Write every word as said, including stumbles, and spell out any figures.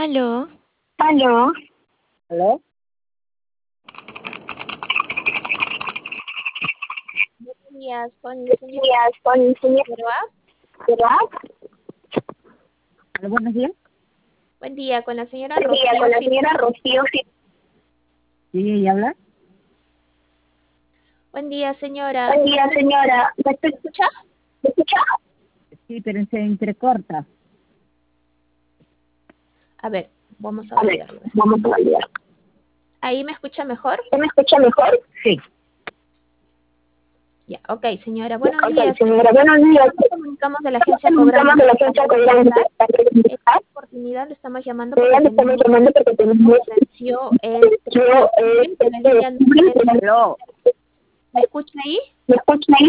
Aló. Aló. ¿Aló? Buenos días, con el señor Días, con el señor Figueroa. Figueroa. Aló, buenos días. Buen día, con la señora Buen día, Rocío. con la Fi- señora Rocío. Sí, ¿y habla? Buen día, señora. Buen día, señora. ¿Me ¿Me escucha? escucha? Sí, pero se entrecorta. A ver, vamos a A ver, validarlo. vamos a validar. ¿Ahí me escucha mejor? ¿Me escucha mejor? Sí. Ya, ok, señora. Buenos Ok, días. señora, buenos días. Nos comunicamos de la agencia Comunicamos Cobramos de la agencia Cobramos. Esta oportunidad le estamos llamando Ya porque le estamos tenemos llamando porque tenemos venció el yo, eh, de la línea. Aló. ¿Me escucha ahí? ¿Me escucha ahí?